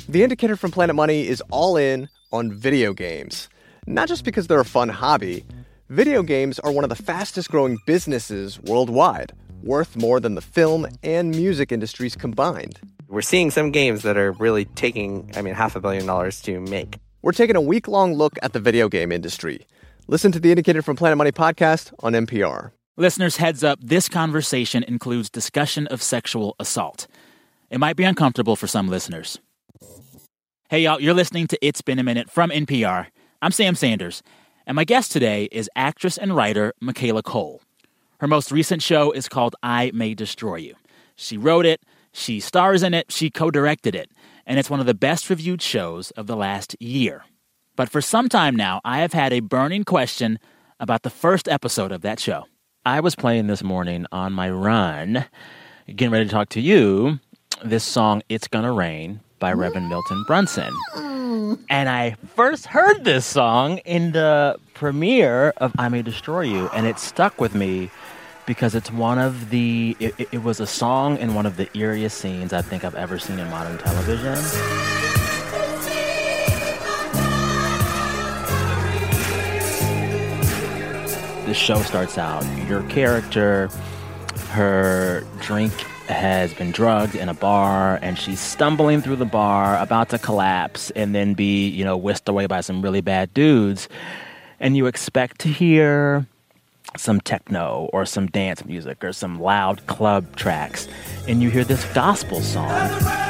The Indicator from Planet Money is all in on video games. Not just because they're a fun hobby. Video games are one of the fastest growing businesses worldwide, worth more than the film and music industries combined. We're seeing some games that are really taking, $500 million to make. We're taking a week-long look at the video game industry. Listen to the Indicator from Planet Money podcast on NPR. Listeners, heads up, this conversation includes discussion of sexual assault. It might be uncomfortable for some listeners. Hey, y'all, you're listening to It's Been a Minute from NPR. I'm Sam Sanders, and my guest today is actress and writer Michaela Coel. Her most recent show is called I May Destroy You. She wrote it, she stars in it, she co-directed it, and it's one of the best-reviewed shows of the last year. But for some time now, I have had a burning question about the first episode of that show. I was playing this morning on my run, getting ready to talk to you, this song, It's Gonna Rain, by Reverend Milton Brunson. And I first heard this song in the premiere of I May Destroy You, and it stuck with me because it's one of the, it was a song in one of the eeriest scenes I think I've ever seen in modern television. The show starts out, your character, her drink has been drugged in a bar, and she's stumbling through the bar, about to collapse, and then be, whisked away by some really bad dudes. And you expect to hear some techno or some dance music or some loud club tracks, and you hear this gospel song.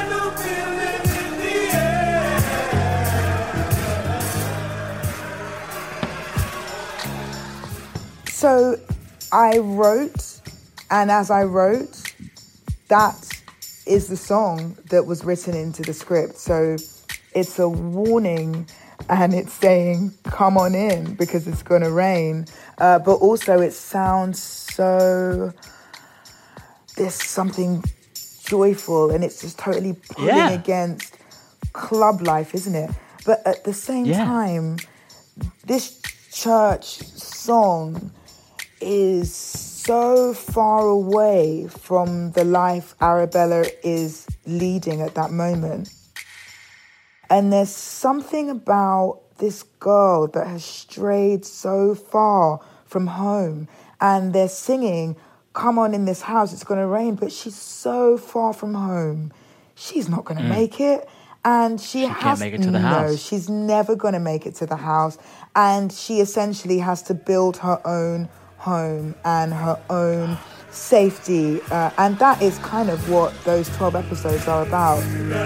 So I wrote, and as I wrote, that is the song that was written into the script. So it's a warning, and it's saying, come on in, because it's going to rain. But also it sounds so, there's something joyful, and it's just totally pulling against club life, isn't it? But at the same time, this church song is so far away from the life Arabella is leading at that moment. And there's something about this girl that has strayed so far from home, and they're singing, come on in this house, it's going to rain, but she's so far from home. She's not going to make it. And she can't make it to the house. No, she's never going to make it to the house. And she essentially has to build her own home and her own safety. And that is kind of what those 12 episodes are about.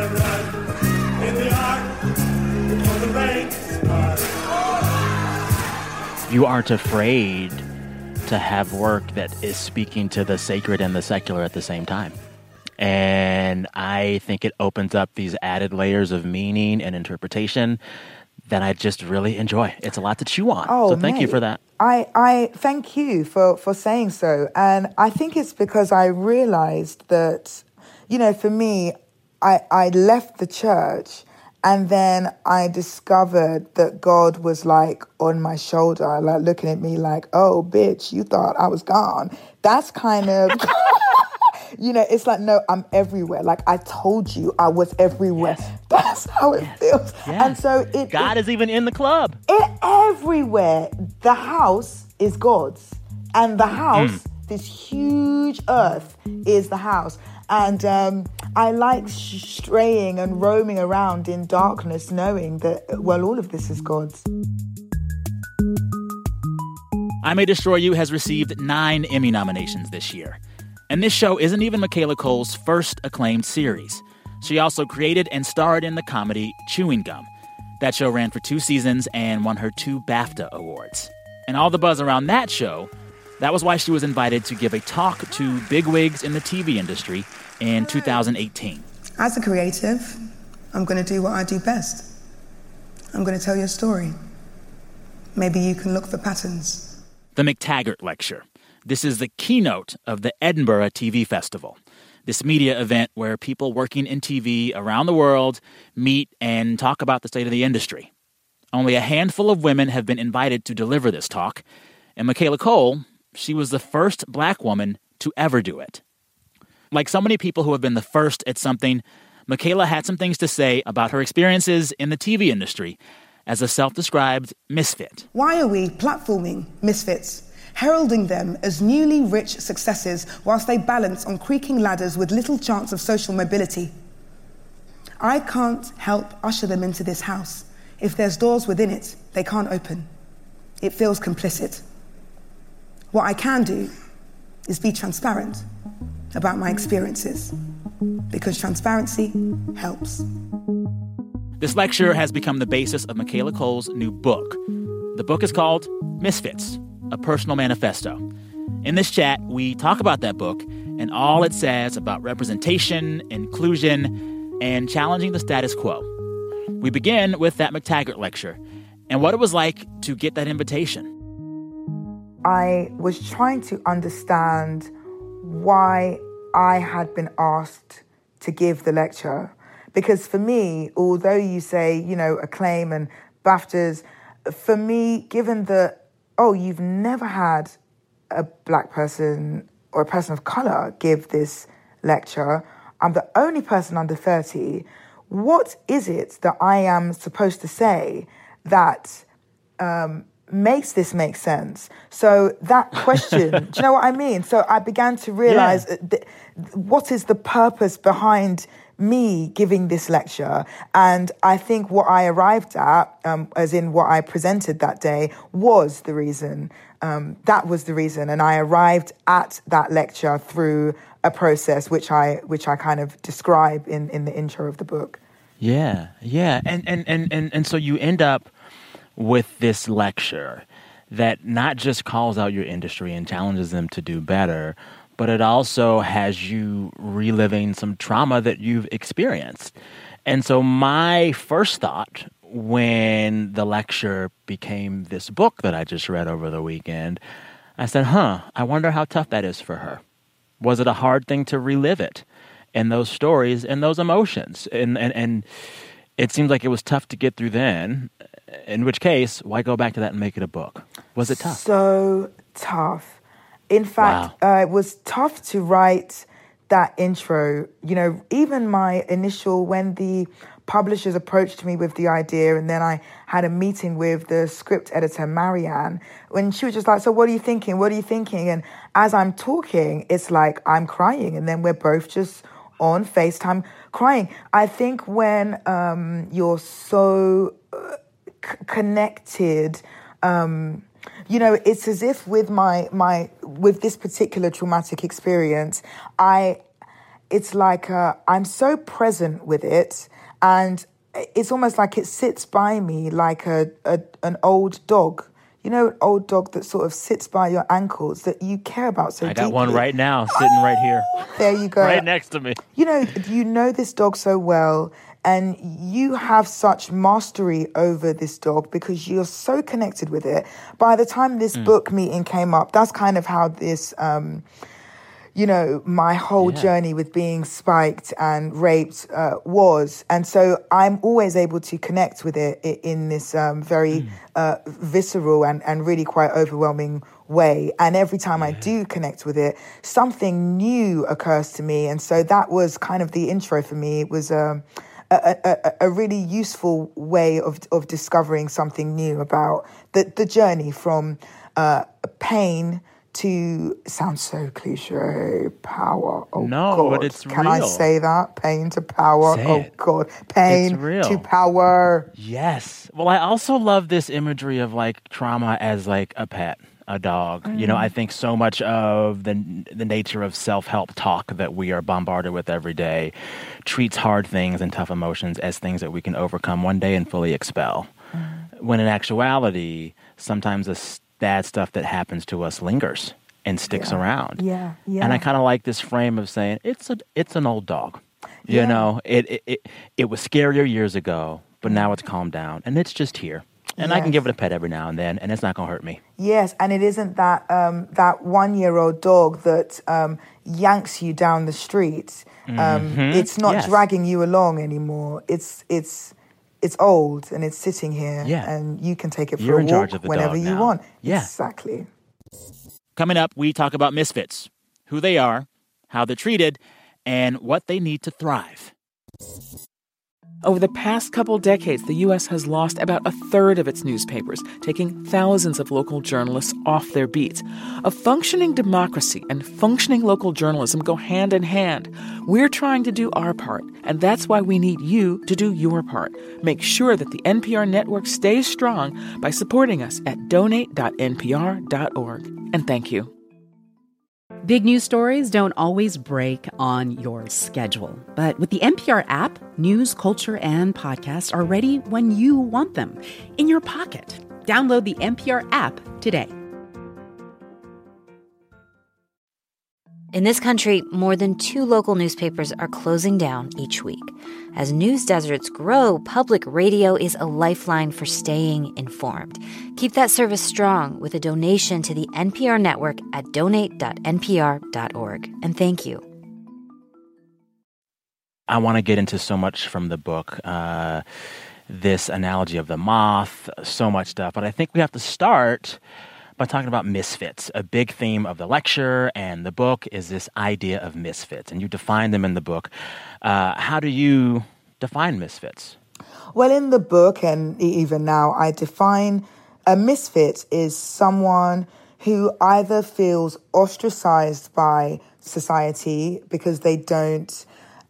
You aren't afraid to have work that is speaking to the sacred and the secular at the same time. And I think it opens up these added layers of meaning and interpretation that I just really enjoy. It's a lot to chew on. So thank you for that. I thank you for saying so. And I think it's because I realized that, for me, I left the church, and then I discovered that God was on my shoulder, looking at me oh, bitch, you thought I was gone. That's kind of... it's no, I'm everywhere. I told you I was everywhere. Yes. That's how it feels. Yes. And so God is even in the club. Everywhere. The house is God's. And the house, this huge earth, is the house. And I like straying and roaming around in darkness, knowing that, all of this is God's. I May Destroy You has received 9 Emmy nominations this year. And this show isn't even Michaela Coel's first acclaimed series. She also created and starred in the comedy Chewing Gum. That show ran for 2 seasons and won her 2 BAFTA awards. And all the buzz around that show, that was why she was invited to give a talk to bigwigs in the TV industry in 2018. As a creative, I'm going to do what I do best. I'm going to tell your story. Maybe you can look for patterns. The McTaggart Lecture. This is the keynote of the Edinburgh TV Festival, this media event where people working in TV around the world meet and talk about the state of the industry. Only a handful of women have been invited to deliver this talk, and Michaela Coel, she was the first Black woman to ever do it. Like so many people who have been the first at something, Michaela had some things to say about her experiences in the TV industry as a self-described misfit. Why are we platforming misfits, heralding them as newly rich successes whilst they balance on creaking ladders with little chance of social mobility? I can't help usher them into this house. If there's doors within it, they can't open. It feels complicit. What I can do is be transparent about my experiences, because transparency helps. This lecture has become the basis of Michaela Coel's new book. The book is called Misfits, A Personal Manifesto. In this chat, we talk about that book and all it says about representation, inclusion, and challenging the status quo. We begin with that McTaggart lecture and what it was like to get that invitation. I was trying to understand why I had been asked to give the lecture. Because for me, although you say, acclaim and BAFTAs, for me, given that, you've never had a black person or a person of color give this lecture, I'm the only person under 30, what is it that I am supposed to say that makes this make sense? So that question, do you know what I mean? So I began to realize what is the purpose behind me giving this lecture. And I think what I arrived at, as in what I presented that day, was the reason. That was the reason. And I arrived at that lecture through a process which I kind of describe in the intro of the book. Yeah. And so you end up with this lecture that not just calls out your industry and challenges them to do better, but it also has you reliving some trauma that you've experienced. And so my first thought when the lecture became this book that I just read over the weekend, I said, I wonder how tough that is for her. Was it a hard thing to relive it and those stories and those emotions? And it seems like it was tough to get through then, in which case, why go back to that and make it a book? Was it tough? So tough. In fact, it was tough to write that intro. Even my initial, when the publishers approached me with the idea, and then I had a meeting with the script editor, Marianne, when she was just like, so what are you thinking? What are you thinking? And as I'm talking, it's like I'm crying, and then we're both just on FaceTime crying. I think when you're so connected, it's as if with with this particular traumatic experience, it's like I'm so present with it, and it's almost like it sits by me like an old dog. An old dog that sort of sits by your ankles that you care about so deeply. I got one right now, sitting right here. There you go. Right next to me. You know this dog so well, and you have such mastery over this dog because you're so connected with it. By the time this book meeting came up, that's kind of how this, my whole journey with being spiked and raped was. And so I'm always able to connect with it in this very visceral and really quite overwhelming way. And every time I do connect with it, something new occurs to me. And so that was kind of the intro for me. It was a really useful way of discovering something new about the journey from pain to, sounds so cliche, power. Oh, no, God. But it's real. Can I say that? Pain to power. Say oh, it. God. Pain to power. Yes. Well, I also love this imagery of trauma as a pet, a dog. I think so much of the nature of self-help talk that we are bombarded with every day treats hard things and tough emotions as things that we can overcome one day and fully expel. When in actuality, sometimes the bad stuff that happens to us lingers and sticks around. Yeah. And I kind of like this frame of saying it's an old dog. You know, it was scarier years ago, but now it's calmed down and it's just here. And I can give it a pet every now and then, and it's not going to hurt me. Yes, and it isn't that that 1-year-old dog that yanks you down the street. It's not dragging you along anymore. It's old and it's sitting here, and you can take it for a walk whenever you want. Yeah. Exactly. Coming up, we talk about misfits, who they are, how they're treated, and what they need to thrive. Over the past couple decades, the U.S. has lost about a third of its newspapers, taking thousands of local journalists off their beats. A functioning democracy and functioning local journalism go hand in hand. We're trying to do our part, and that's why we need you to do your part. Make sure that the NPR network stays strong by supporting us at donate.npr.org. And thank you. Big news stories don't always break on your schedule. But with the NPR app, news, culture, and podcasts are ready when you want them, in your pocket. Download the NPR app today. In this country, more than 2 local newspapers are closing down each week. As news deserts grow, public radio is a lifeline for staying informed. Keep that service strong with a donation to the NPR network at donate.npr.org. And thank you. I want to get into so much from the book, this analogy of the moth, so much stuff. But I think we have to start by talking about misfits. A big theme of the lecture and the book is this idea of misfits, and you define them in the book. How do you define misfits? Well, in the book, and even now, I define a misfit is someone who either feels ostracized by society because they don't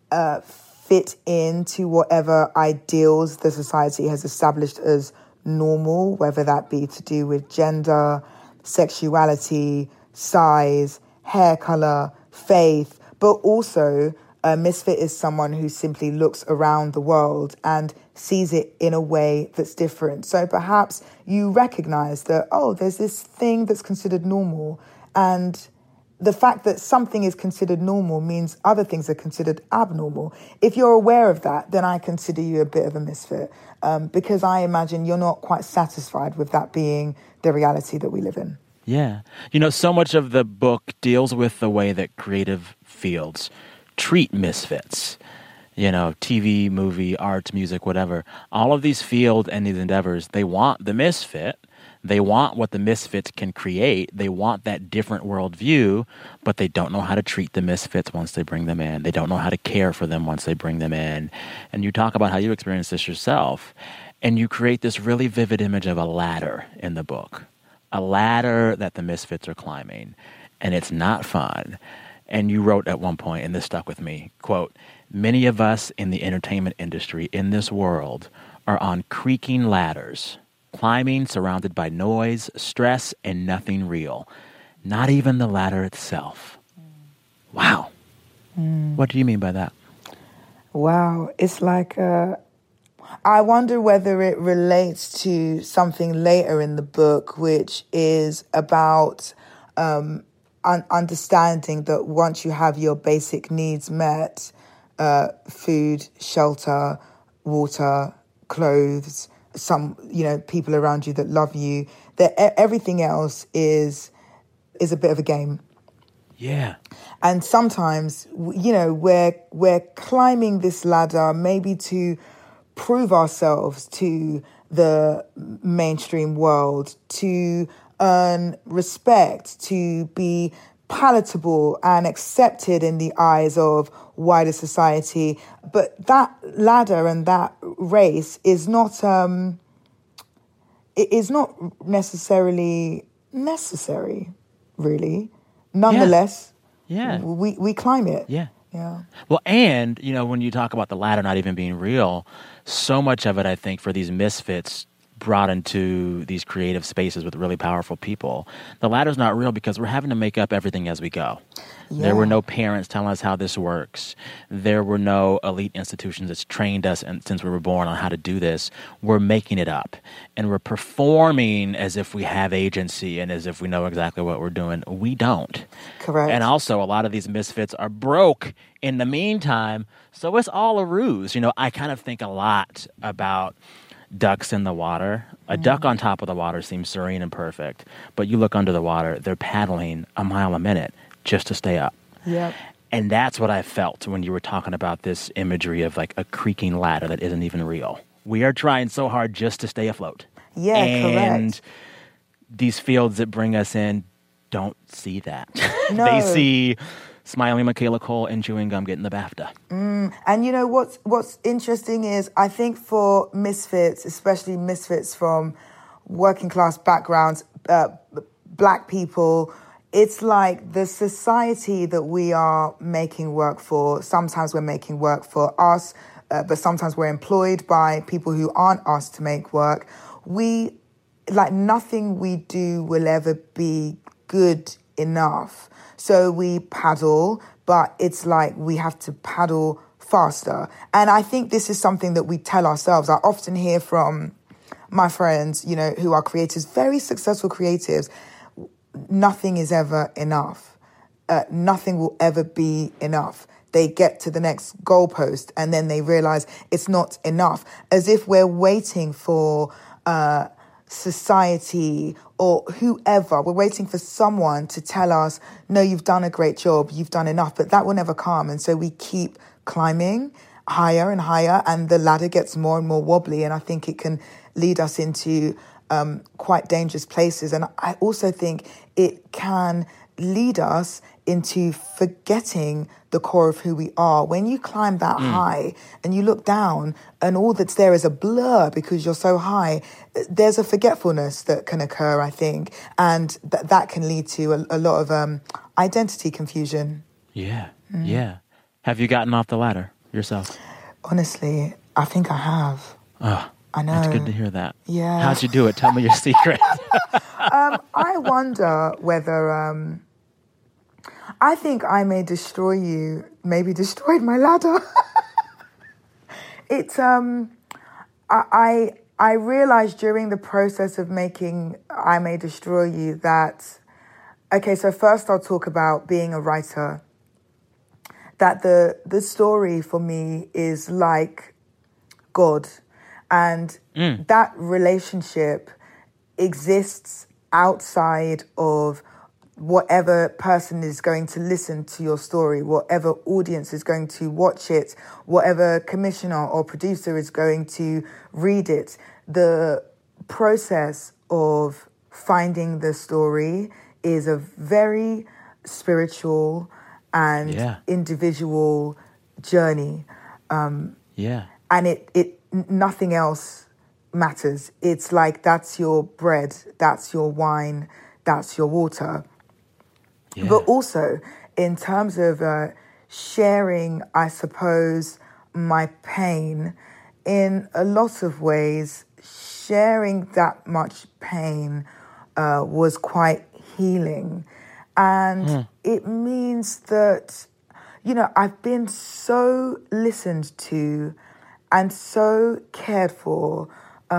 fit into whatever ideals the society has established as normal, whether that be to do with gender, sexuality, size, hair color, faith, but also a misfit is someone who simply looks around the world and sees it in a way that's different. So perhaps you recognize that, oh, there's this thing that's considered normal, and the fact that something is considered normal means other things are considered abnormal. If you're aware of that, then I consider you a bit of a misfit, because I imagine you're not quite satisfied with that being the reality that we live in. Yeah. You know, so much of the book deals with the way that creative fields treat misfits. You know, TV, movie, arts, music, whatever. All of these fields and these endeavors, they want the misfit. They want what the misfits can create. They want that different worldview, but they don't know how to treat the misfits once they bring them in. They don't know how to care for them once they bring them in. And you talk about how you experience this yourself. And you create this really vivid image of a ladder in the book. A ladder that the misfits are climbing. And it's not fun. And you wrote at one point, and this stuck with me, quote, "Many of us in the entertainment industry in this world are on creaking ladders, climbing surrounded by noise, stress, and nothing real. Not even the ladder itself." Wow. What do you mean by that? Wow. It's like, I wonder whether it relates to something later in the book, which is about understanding that once you have your basic needs met, food, shelter, water, clothes, some, people around you that love you, that everything else is a bit of a game. Yeah. And sometimes, we're climbing this ladder maybe to prove ourselves to the mainstream world, to earn respect, to be palatable and accepted in the eyes of wider society. But that ladder and that race is not necessarily necessary, really. Nonetheless, we climb it. Yeah. Yeah. Well, and, when you talk about the ladder not even being real, so much of it, I think, for these misfits brought into these creative spaces with really powerful people, the ladder's not real because we're having to make up everything as we go. Yeah. There were no parents telling us how this works. There were no elite institutions that's trained us since we were born on how to do this. We're making it up. And we're performing as if we have agency and as if we know exactly what we're doing. We don't. Correct. And also, a lot of these misfits are broke in the meantime, so it's all a ruse. I kind of think a lot about ducks in the water. A duck on top of the water seems serene and perfect, but you look under the water, they're paddling a mile a minute just to stay up. Yep. And that's what I felt when you were talking about this imagery of like a creaking ladder that isn't even real. We are trying so hard just to stay afloat. Yeah, and correct. These fields that bring us in don't see that. No. They see smiling Michaela Cole and chewing gum getting the BAFTA. And you know what's interesting is I think for misfits, especially misfits from working class backgrounds, Black people, it's like the society that we are making work for. Sometimes we're making work for us, but sometimes we're employed by people who aren't asked to make work. Nothing we do will ever be good enough. So we paddle, but it's like we have to paddle faster. And I think this is something that we tell ourselves. I often hear from my friends, who are creatives, very successful creatives. Nothing is ever enough. Nothing will ever be enough. They get to the next goalpost and then they realize it's not enough, as if we're waiting for society or whoever. We're waiting for someone to tell us, no, you've done a great job, you've done enough, but that will never come. And so we keep climbing higher and higher, and the ladder gets more and more wobbly. And I think it can lead us into quite dangerous places. And I also think it can lead us into forgetting the core of who we are. When you climb that high and you look down and all that's there is a blur because you're so high, there's a forgetfulness that can occur, I think. And that can lead to a lot of identity confusion. Yeah, yeah. Have you gotten off the ladder yourself? Honestly, I think I have. Oh, I know. That's good to hear that. Yeah. How'd you do it? Tell me your secret. I wonder whether... I think I may destroy you, maybe destroyed my ladder. It's, I realized during the process of making I May Destroy You that, okay, so first I'll talk about being a writer. That the story for me is like God. And that relationship exists outside of whatever person is going to listen to your story, whatever audience is going to watch it, whatever commissioner or producer is going to read it. The process of finding the story is a very spiritual and individual journey. And it nothing else matters. It's like that's your bread, that's your wine, that's your water. Yeah. But also, in terms of sharing, I suppose, my pain, in a lot of ways, sharing that much pain was quite healing. And it means that, I've been so listened to and so cared for.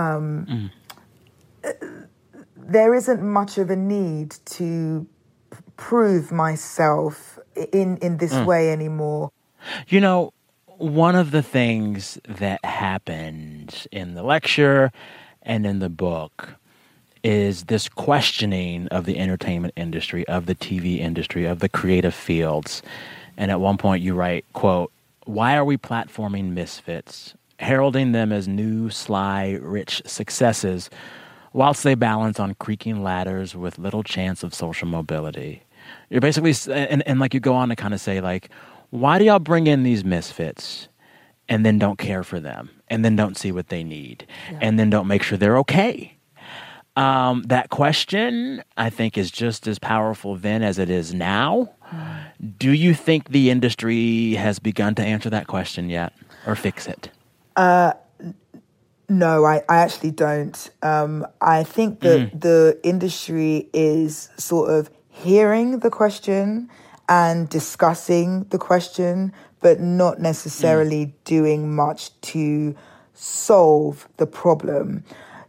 There isn't much of a need to prove myself in this way anymore. One of the things that happened in the lecture and in the book is this questioning of the entertainment industry, of the TV industry, of the creative fields. And at one point you write, quote, "Why are we platforming misfits, heralding them as new, sly, rich successes, whilst they balance on creaking ladders with little chance of social mobility?" You're basically, and like you go on to kind of say, like, why do y'all bring in these misfits and then don't care for them and then don't see what they need and then don't make sure they're okay? That question, I think, is just as powerful then as it is now. Do you think the industry has begun to answer that question yet or fix it? No, I actually don't. I think that the industry is sort of hearing the question and discussing the question, but not necessarily doing much to solve the problem.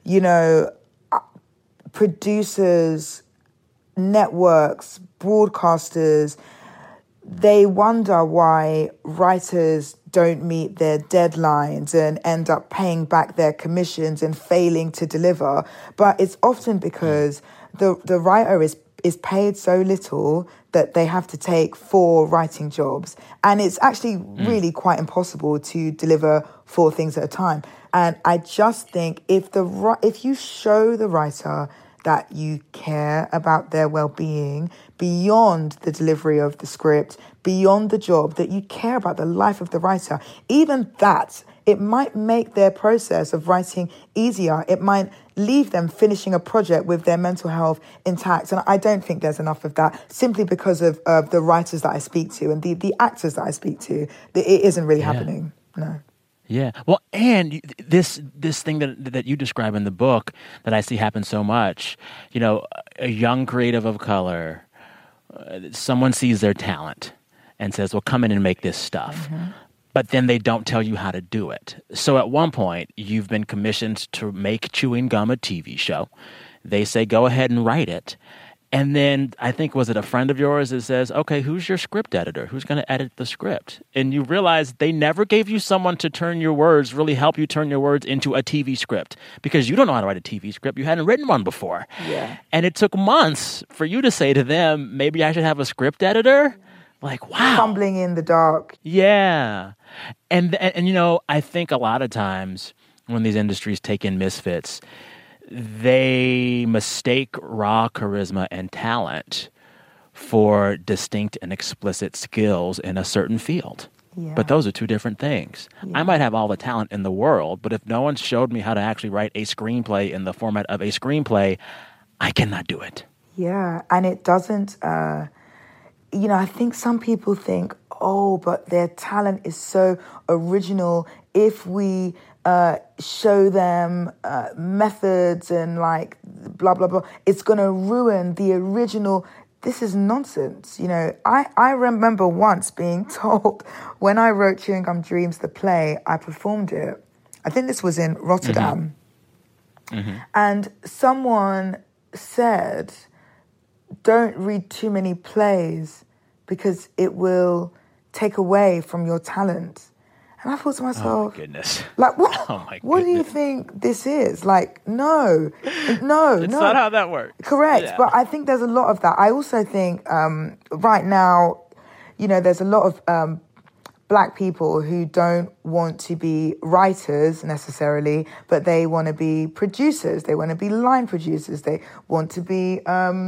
Producers, networks, broadcasters, they wonder why writers don't meet their deadlines and end up paying back their commissions and failing to deliver. But it's often because the writer is paid so little that they have to take 4 writing jobs. And it's actually really quite impossible to deliver 4 things at a time. And I just think if you show the writer that you care about their well-being beyond the delivery of the script, beyond the job, that you care about the life of the writer, even that, it might make their process of writing easier. It might leave them finishing a project with their mental health intact. And I don't think there's enough of that, simply because of the writers that I speak to and the actors that I speak to. It isn't really happening. No. Yeah. Well, and this thing that you describe in the book that I see happen so much, you know, a young creative of color, someone sees their talent and says, well, come in and make this stuff. Mm-hmm. But then they don't tell you how to do it. So at one point, you've been commissioned to make Chewing Gum a TV show. They say, go ahead and write it. And then I think, was it a friend of yours that says, okay, who's your script editor? Who's going to edit the script? And you realize they never gave you someone to really help you turn your words into a TV script, because you don't know how to write a TV script. You hadn't written one before. Yeah. And it took months for you to say to them, maybe I should have a script editor. Like, wow. Fumbling in the dark. Yeah. And you know, I think a lot of times when these industries take in misfits, they mistake raw charisma and talent for distinct and explicit skills in a certain field. Yeah. But those are two different things. Yeah. I might have all the talent in the world, but if no one showed me how to actually write a screenplay in the format of a screenplay, I cannot do it. Yeah, and it doesn't, you know, I think some people think, oh, but their talent is so original. If we show them methods and like blah, blah, blah, it's going to ruin the original. This is nonsense. You know, I remember once being told when I wrote Chewing Gum Dreams, the play, I performed it. I think this was in Rotterdam. Mm-hmm. And someone said, don't read too many plays because it will take away from your talent. And I thought to myself, oh my goodness. Like, what do you think this is? Like, no. It's not how that works. Correct. Yeah. But I think there's a lot of that. I also think right now, you know, there's a lot of Black people who don't want to be writers necessarily, but they want to be producers. They want to be line producers. They want to be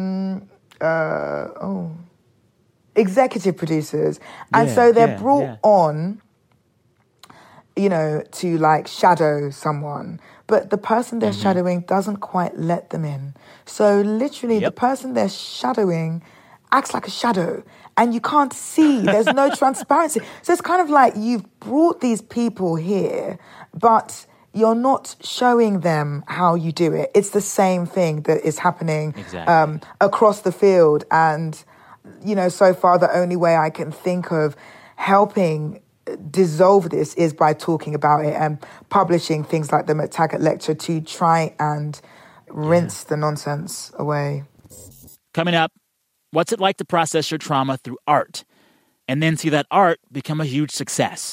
executive producers. And so they're brought on, you know, to like shadow someone. But the person they're shadowing doesn't quite let them in. So literally the person they're shadowing acts like a shadow and you can't see. There's no transparency. So it's kind of like you've brought these people here, but you're not showing them how you do it. It's the same thing that is happening across the field. And, you know, so far the only way I can think of helping dissolve this is by talking about it and publishing things like the McTaggart Lecture to try and rinse the nonsense away. Coming up, what's it like to process your trauma through art and then see that art become a huge success?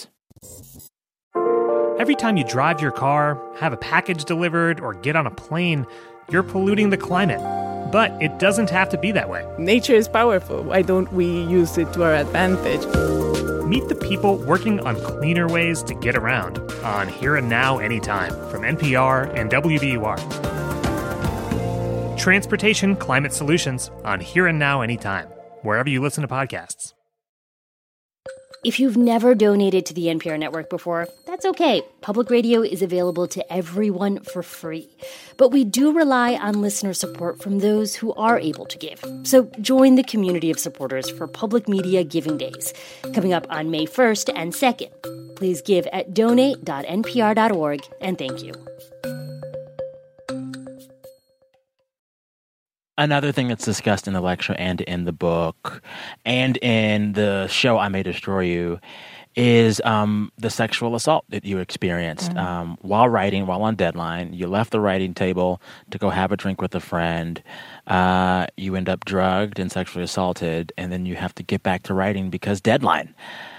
Every time you drive your car, have a package delivered, or get on a plane, you're polluting the climate. But it doesn't have to be that way. Nature is powerful. Why don't we use it to our advantage? Meet the people working on cleaner ways to get around on Here and Now Anytime from NPR and WBUR. Transportation Climate Solutions on Here and Now Anytime, wherever you listen to podcasts. If you've never donated to the NPR network before, that's okay. Public radio is available to everyone for free. But we do rely on listener support from those who are able to give. So join the community of supporters for Public Media Giving Days, coming up on May 1st and 2nd. Please give at donate.npr.org, and thank you. Another thing that's discussed in the lecture and in the book and in the show I May Destroy You is the sexual assault that you experienced while writing, while on deadline. You left the writing table to go have a drink with a friend. You end up drugged and sexually assaulted, and then you have to get back to writing because deadline.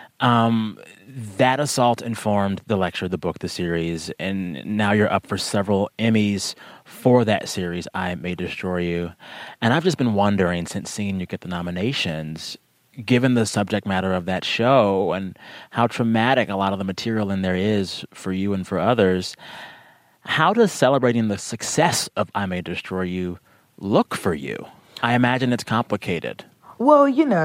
That assault informed the lecture, the book, the series, and now you're up for several Emmys for that series, I May Destroy You. And I've just been wondering, since seeing you get the nominations, given the subject matter of that show and how traumatic a lot of the material in there is for you and for others, how does celebrating the success of I May Destroy You look for you? I imagine it's complicated. Well,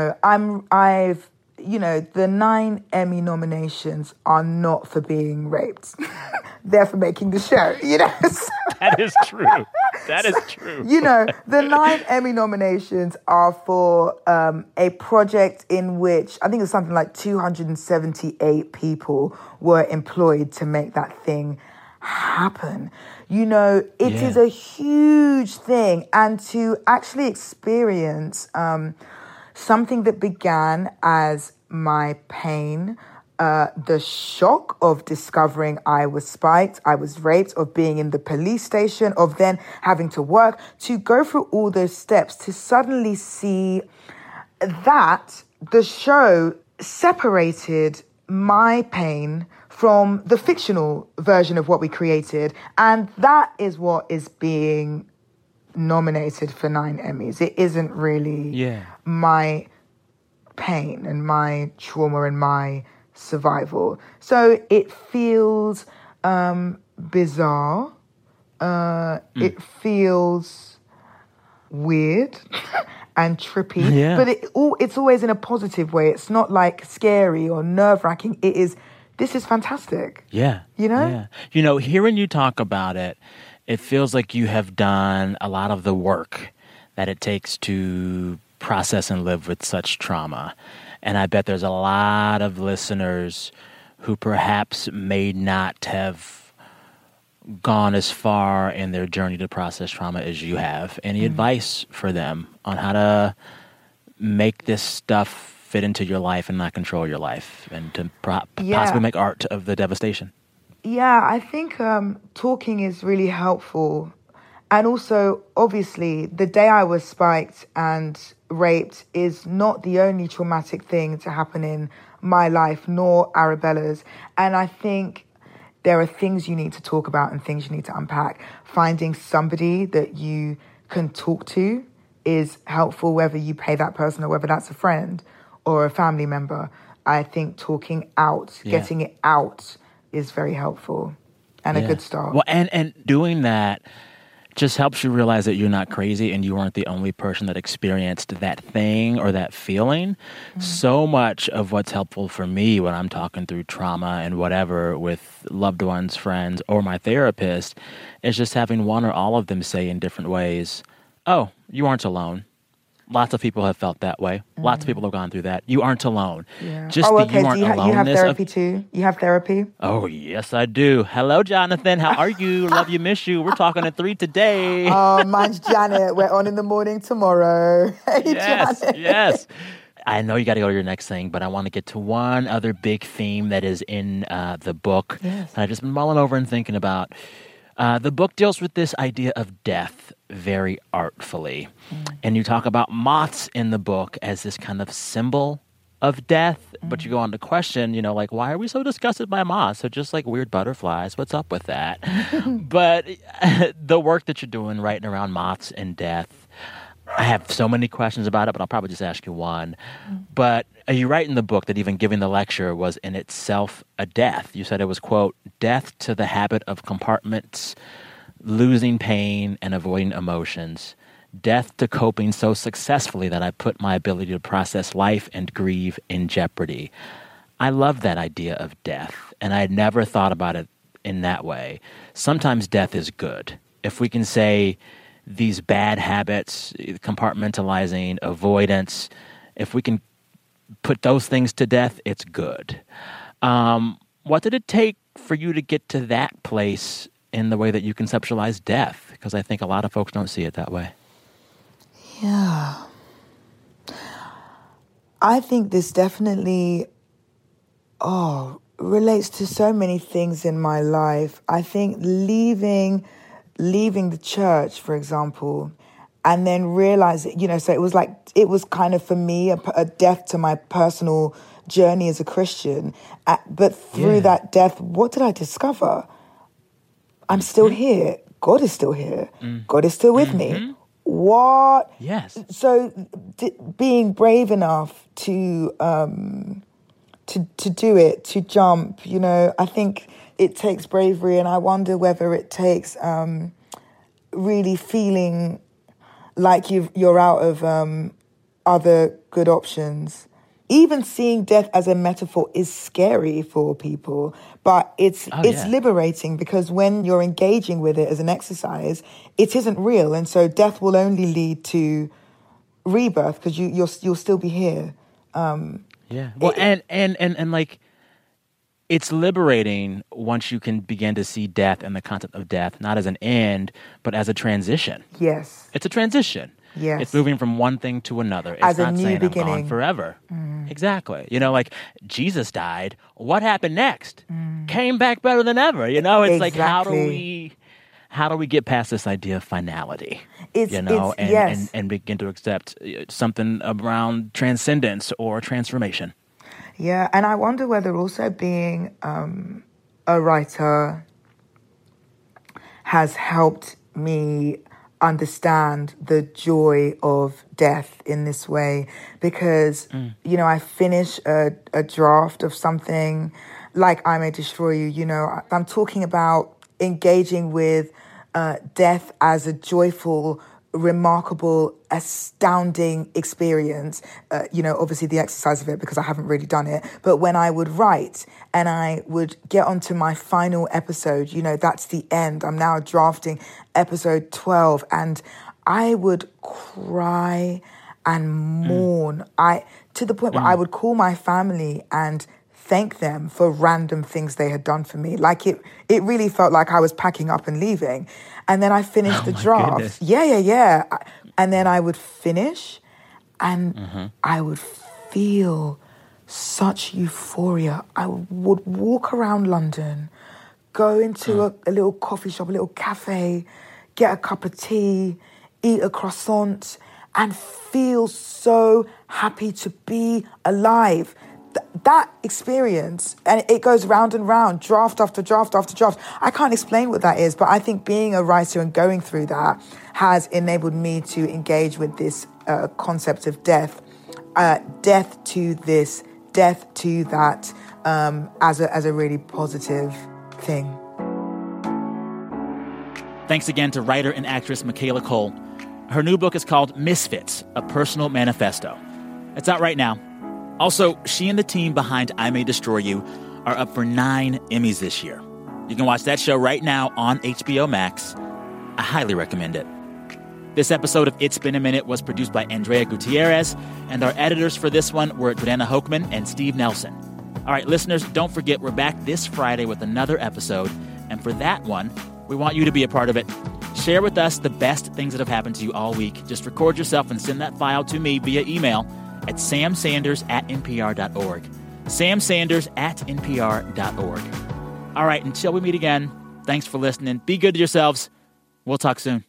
the 9 Emmy nominations are not for being raped. They're for making the show, That is true. That is true. The 9 Emmy nominations are for a project in which I think it was something like 278 people were employed to make that thing happen. It is a huge thing. And to actually experience something that began as my pain, the shock of discovering I was spiked, I was raped, of being in the police station, of then having to work, to go through all those steps, to suddenly see that the show separated my pain from the fictional version of what we created. And that is what is being nominated for 9 Emmys. It isn't really my pain and my trauma and my survival. So it feels bizarre. It feels weird and trippy, but it's always in a positive way. It's not like scary or nerve-wracking. This is fantastic. Yeah. Yeah. Hearing you talk about it, it feels like you have done a lot of the work that it takes to process and live with such trauma. And I bet there's a lot of listeners who perhaps may not have gone as far in their journey to process trauma as you have. Any advice for them on how to make this stuff fit into your life and not control your life, and to possibly make art of the devastation? Yeah, I think talking is really helpful. And also, obviously, the day I was spiked and raped is not the only traumatic thing to happen in my life, nor Arabella's. And I think there are things you need to talk about and things you need to unpack. Finding somebody that you can talk to is helpful, whether you pay that person or whether that's a friend or a family member. I think talking out, getting it out is very helpful and a good start. Well, and doing that just helps you realize that you're not crazy and you weren't the only person that experienced that thing or that feeling. So much of what's helpful for me when I'm talking through trauma and whatever with loved ones, friends, or my therapist is just having one or all of them say in different ways, oh, you aren't alone. Lots of people have felt that way. Lots of people have gone through that. You aren't alone. Yeah. Just you have therapy too? You have therapy? Oh, yes, I do. Hello, Jonathan. How are you? Love you, miss you. We're talking at 3 today. Oh, mine's Janet. We're on in the morning tomorrow. Hey, yes, Janet. yes. I know you got to go to your next thing, but I want to get to one other big theme that is in the book. Yes. I've just been mulling over and thinking about. The book deals with this idea of death very artfully. And you talk about moths in the book as this kind of symbol of death, but you go on to question, why are we so disgusted by moths? They're just like weird butterflies. What's up with that? But the work that you're doing, writing around moths and death, I have so many questions about it, but I'll probably just ask you one. But you write in the book that even giving the lecture was in itself a death. You said it was, quote, death to the habit of compartments, losing pain and avoiding emotions, death to coping so successfully that I put my ability to process life and grieve in jeopardy. I love that idea of death, and I had never thought about it in that way. Sometimes death is good. If we can say these bad habits, compartmentalizing, avoidance, if we can put those things to death, it's good. What did it take for you to get to that place in the way that you conceptualize death? Because I think a lot of folks don't see it that way. Yeah. I think this definitely relates to so many things in my life. I think leaving the church, for example, and then realizing, so it was kind of for me a death to my personal journey as a Christian. But through that death, what did I discover? I'm still here. God is still here. God is still with me. What? Yes. So being brave enough to do it, to jump, I think it takes bravery, and I wonder whether it takes really feeling like you're out of other good options. Even seeing death as a metaphor is scary for people, but it's liberating, because when you're engaging with it as an exercise, it isn't real, and so death will only lead to rebirth, because you'll still be here. Well, and like, it's liberating once you can begin to see death and the concept of death not as an end, but as a transition. Yes, it's a transition. Yes. It's moving from one thing to another. It's as not a new saying beginning. I'm gone forever. Exactly. Like, Jesus died. What happened next? Came back better than ever. It's exactly. like, how do we get past this idea of finality? And begin to accept something around transcendence or transformation. Yeah, and I wonder whether also being a writer has helped me understand the joy of death in this way, because I finish a draft of something like I May Destroy You. I'm talking about engaging with death as a joyful, remarkable, astounding experience. Obviously the exercise of it, because I haven't really done it. But when I would write and I would get onto my final episode, that's the end. I'm now drafting episode 12, and I would cry and mourn. To the point where I would call my family and thank them for random things they had done for me. Like it really felt like I was packing up and leaving. And then I finished the draft. Goodness. Yeah. And then I would finish, and I would feel such euphoria. I would walk around London, go into a little coffee shop, a little cafe, get a cup of tea, eat a croissant, and feel so happy to be alive. That experience, and it goes round and round, draft after draft after draft. I can't explain what that is, but I think being a writer and going through that has enabled me to engage with this concept of death. Death to this, death to that, as a really positive thing. Thanks again to writer and actress Michaela Coel. Her new book is called Misfits, A Personal Manifesto. It's out right now. Also, she and the team behind I May Destroy You are up for 9 Emmys this year. You can watch that show right now on HBO Max. I highly recommend it. This episode of It's Been a Minute was produced by Andrea Gutierrez, and our editors for this one were Jordana Hochman and Steve Nelson. All right, listeners, don't forget we're back this Friday with another episode, and for that one, we want you to be a part of it. Share with us the best things that have happened to you all week. Just record yourself and send that file to me via email at samsanders@npr.org. samsanders@npr.org. All right, until we meet again, thanks for listening. Be good to yourselves. We'll talk soon.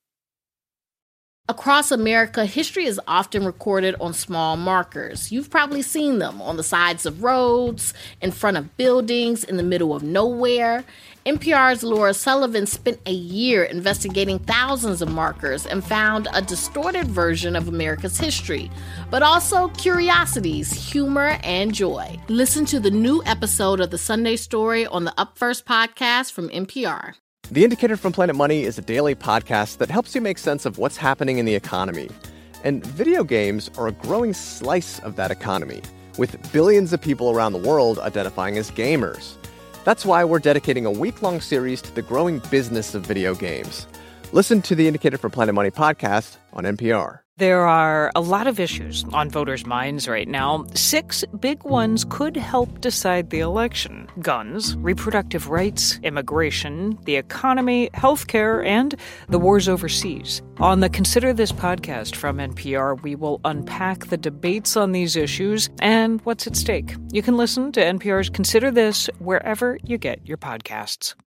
Across America, history is often recorded on small markers. You've probably seen them on the sides of roads, in front of buildings, in the middle of nowhere. NPR's Laura Sullivan spent a year investigating thousands of markers and found a distorted version of America's history, but also curiosities, humor, and joy. Listen to the new episode of The Sunday Story on the Up First podcast from NPR. The Indicator from Planet Money is a daily podcast that helps you make sense of what's happening in the economy. And video games are a growing slice of that economy, with billions of people around the world identifying as gamers. That's why we're dedicating a week-long series to the growing business of video games. Listen to the Indicator from Planet Money podcast on NPR. There are a lot of issues on voters' minds right now. 6 big ones could help decide the election: guns, reproductive rights, immigration, the economy, healthcare, and the wars overseas. On the Consider This podcast from NPR, we will unpack the debates on these issues and what's at stake. You can listen to NPR's Consider This wherever you get your podcasts.